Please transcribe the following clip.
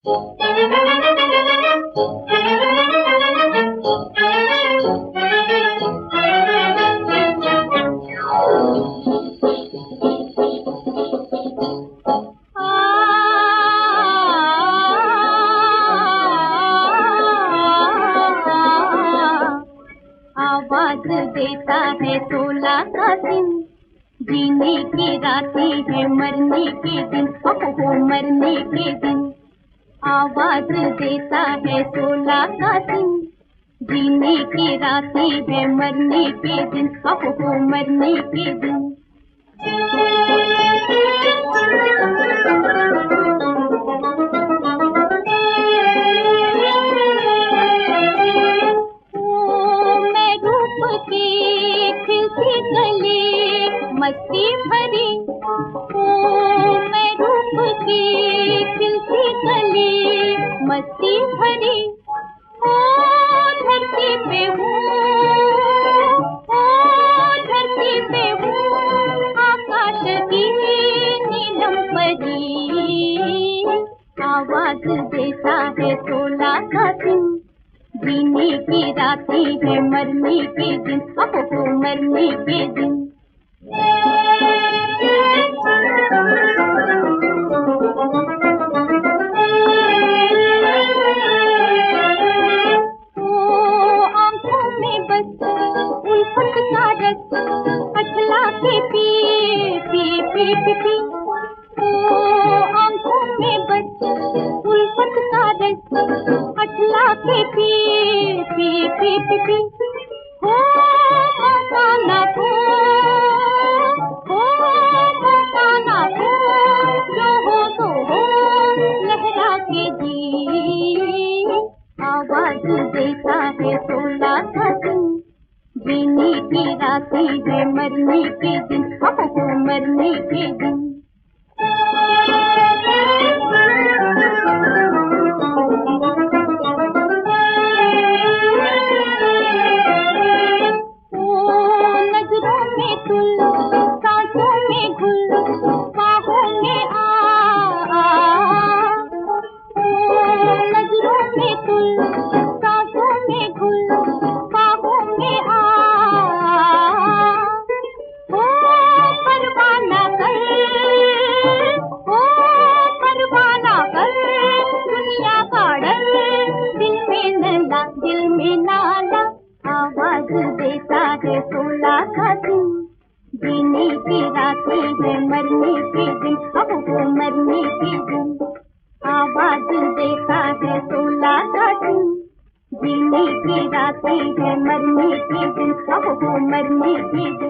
आवाज देता है 16 का दिन, जीने की रातें है मरने के दिन, हो मरने के दिन। आवाज देता है 16 का दिन, जीने की रातें है मरने के दिन, हो मरने के दिन। मस्ती भरी मैं रूप की खिलती कली, मस्ती भरी धरती पे हूँ, धरती पे हूँ, आकाश की नीलम परी। आवाज देता है 16 का दिन, जीने की रातें है मरने के दिन, हो मरने के दिन। आंखों में बस उल्फत का रस, अठला के पी पी पी पी पी। आंखों में बस उल्फत का रस, अठला के पी पी पी पी पी। हो मौका ना हो, जो हो तो हो, लहरा के जी। आवाज देता है 16 का दिन, जीने की रातें है मरने के दिन, हो मरने के दिन। नजरों में तुल, सांसों में घुल, बाहों में नजरों में तुल, सांसों में घुल, बाहों में हो परवाना कर, हो परवाना कर, दुनिया का डर दिल में नला, दिल में नाला। आवाज देता है 16 का दिन, जीने की रातें है मरने के दिन, हो मरने के दिन। आवाज देता है 16 का दिन, जीने की रातें है मरने के दिन, हो मरने के दिन।